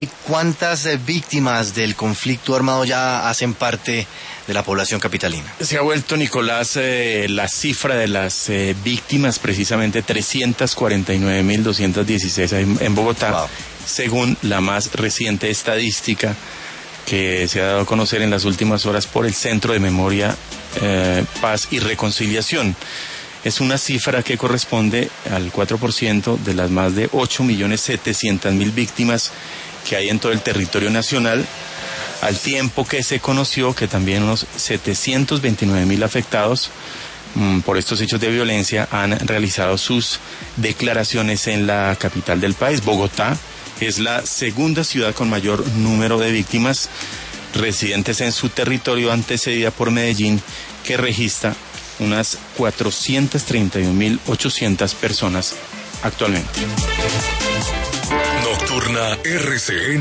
¿Cuántas víctimas del conflicto armado ya hacen parte de la población capitalina? Se ha vuelto, Nicolás, la cifra de las víctimas, precisamente 349.216 en Bogotá, wow, según la más reciente estadística que se ha dado a conocer en las últimas horas por el Centro de Memoria, Paz y Reconciliación. Es una cifra que corresponde al 4% de las más de 8.700.000 víctimas que hay en todo el territorio nacional, al tiempo que se conoció que también unos 729.000 afectados por estos hechos de violencia han realizado sus declaraciones en la capital del país. Bogotá es la segunda ciudad con mayor número de víctimas residentes en su territorio, antecedida por Medellín, que registra unas 431.800 personas actualmente. Nocturna RCN.